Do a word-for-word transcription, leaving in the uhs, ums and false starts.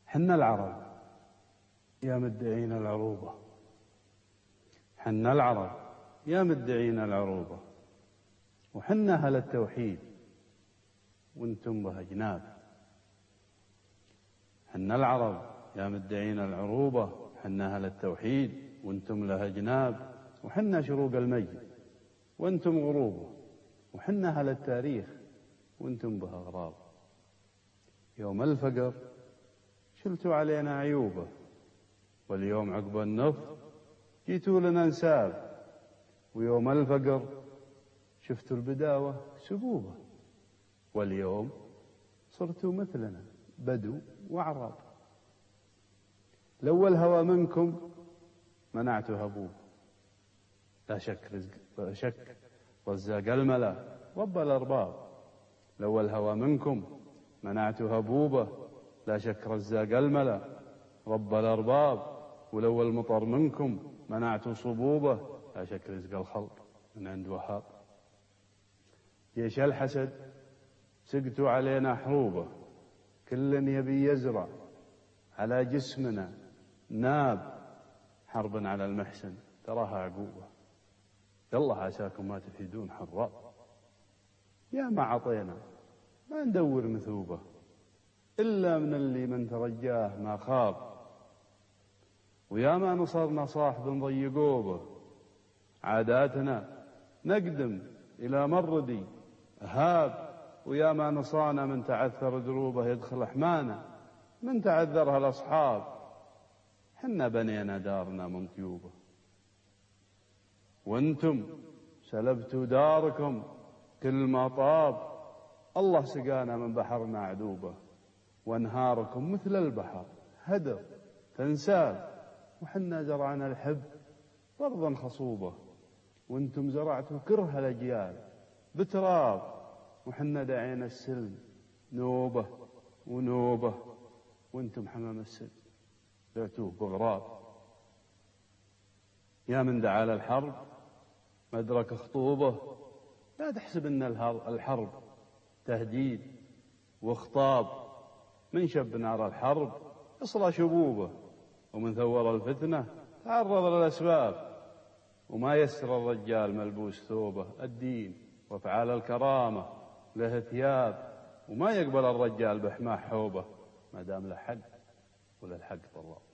حنا العرب يا مدعين العروبة، حنا العرب يا مدعين العروبة، وحنا أهل التوحيد وانتم به جناب. حنا العرب يا مدعين العروبة، حنا أهل التوحيد وانتم له جناب، وحنا شروق المجد وانتم غروبه، وحنا أهل التاريخ وانتم به أغراب. يوم الفقر شلتوا علينا عيوبه، واليوم عقب النفط جيتوا لنا نساب. ويوم الفقر شفتوا البداوة سبوبة، واليوم صرتوا مثلنا بدو وأعراب. لو الهوى منكم منعتوا هبوب، لا شك رزق لا شك رزاق الملا رب الأرباب. لو الهوى منكم منعتوا هبوبة، لا شك رزاق الملا رب الأرباب. ولو المطر منكم منعتوا صبوبة، لا شك رزق الخلق من عند وهاب. جيش الحسد سقتوا علينا حروبه، كل يبي يزرع على جسمنا ناب. حرب على المحسن تراها عقوبة، يلا عساكم ما تفيدون حراب. يا ما عطينا ما ندور مثوبة، إلا من اللي من ترجاه ما خاب. ويا ما نصرنا صاحب ضيقوبه، عاداتنا نقدم إلى مردي هاب. ويا ما نصانا من تعثر دروبه يدخل حمانا من تعذرها الأصحاب. حنا بنينا دارنا من طيوبه، وانتم سلبتوا داركم كل ما طاب. الله سقانا من بحرنا عذوبة، وانهاركم مثل البحر هدر تنساب. وحنا زرعنا الحب برضا خصوبة، وانتم زرعتوا كره الأجيال بتراب. وحنا دعينا السلم نوبة ونوبة، وانتم حمام السلم دعتوه بغراب. يا من دعا للحرب مدرك خطوبة، لا تحسب ان الحرب تهديد وخطاب. من شب نار الحرب يصلى شبوبه، ومن ثور الفتنة تعرض للأسباب. وما يسر الرجال ملبوس ثوبه، الدين وافعال الكرامة له ثياب. وما يقبل الرجال بحماه حوبه، ما دام له حق وللحق طلاب.